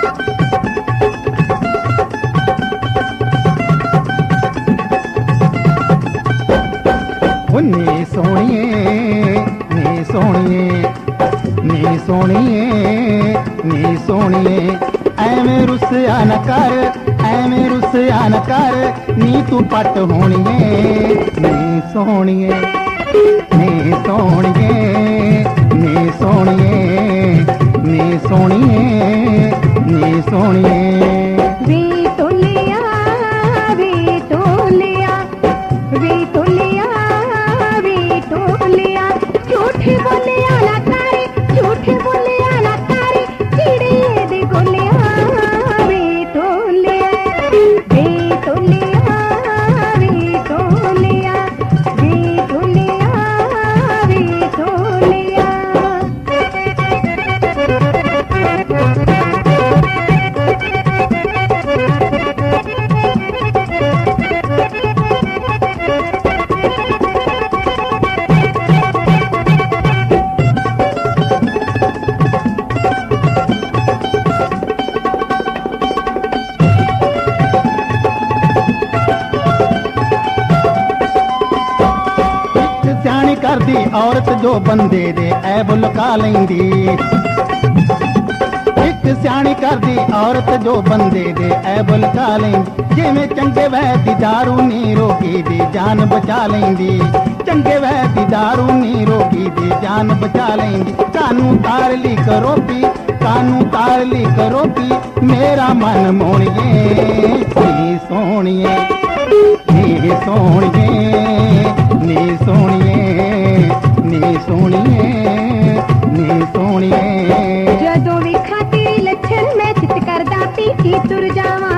नी सोनिए नी सोनिए नी सोनिए नी सोनिए एवें रुसिया न कर एवें रुसिया न कर नी तू पट होनिए नी सोनिए नी सोनिए नी सोनिए नी सोनिए नी सोनिए वे तोलिया वे तोलिया वे तोलिया वे तोलिया झूठ बोलिया ना करे झूठ बोलिया ना करे चिड़िए दे गोलिया वे तोलिया वे तोलिया वे तोलिया वे तोलिया वे तोलिया। सियाणी करदी औरत जो बंदे दे ऐब लुका लैंदी एक सियाणी करदी औरत जो बंदे दे ऐब लुका लैंदी जिवें चंगे वैदी दारू नी रोगी दी जान बचा लैंदी चंगे वैदी दारू नी रोगी दी जान बचा लैंदी कानू तार ली करो पी कानू तार ली करो पी मेरा मन मोहणिए नी सोहणिए नी सोहणिए नी सोहणिए नी सोहणिए नी सोहणिए जदों वेखा तेरे लच्छन मैं चित करदा पीछे तुर जावां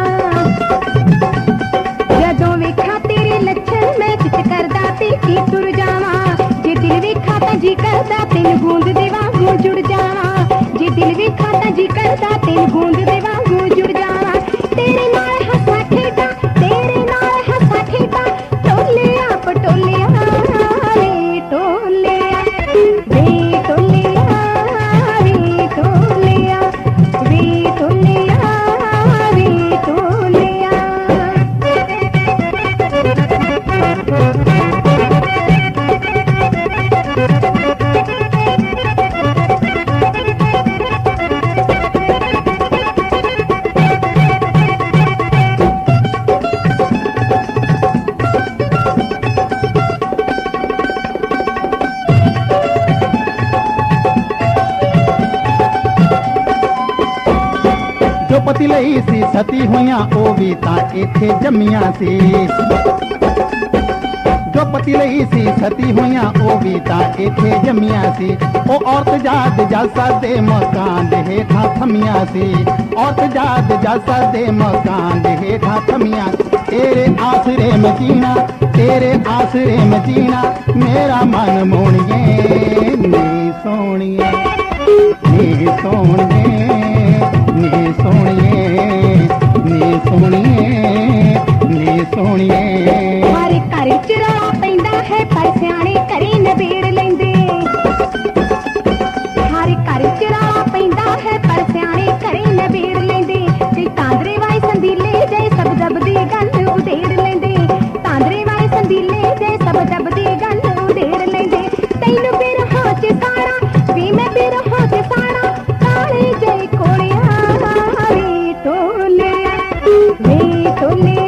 जदों वेखा तेरे लच्छन मैं चित करदा पीछे तुर जावां जे दिल वेखा तां जी करदा तेन गूंद दे वांगू जुड़ जावां जे दिल वेखा तां जी करदा तेन गूंद दे वांगू जुड़ जावां तेरे नाल हंसा खेड़ा तेरे नाल हंसा खेड़ा टोलिया पटोलिया वे टोलिया वे टोलिया वे टोलिया वे टोलिया वे टोलिया। जो पति लई सी सती हुईयां ओ भी तां इत्थे जम्मियां सी जो पति लई सी सती हुईयां ओ भी तां इत्थे जम्मियां सी ओ औरत जात जलसा दे मकान दे हेठां थमियां सी औरत जात जलसा दे मकान दे हेठां थमियां तेरे आसरे में जीना तेरे आसरे में जीना मेरा मन मोहणिए नी सोहणिए नी सोहणिए नी सोहणिए नी सोहणिए नी सोहणिए। हर घर च रौला पैंदा है पर सियाणे घरे नबेड़ लैंदे हर घर च रौला पैंदा है पर सियाणे घरे नबेड़ लैंदे ते तांदरे वाले संदीले जे सब दबदी गल उधेड़ लैंदे तांदरे वाले संदीले जे सब दबदी गल उधेड़ लैंदे तैनू बिरहों च साड़ा वी मैं बिरहों च साड़ा काले जे कोलिया वे टोलिया वे टोलिया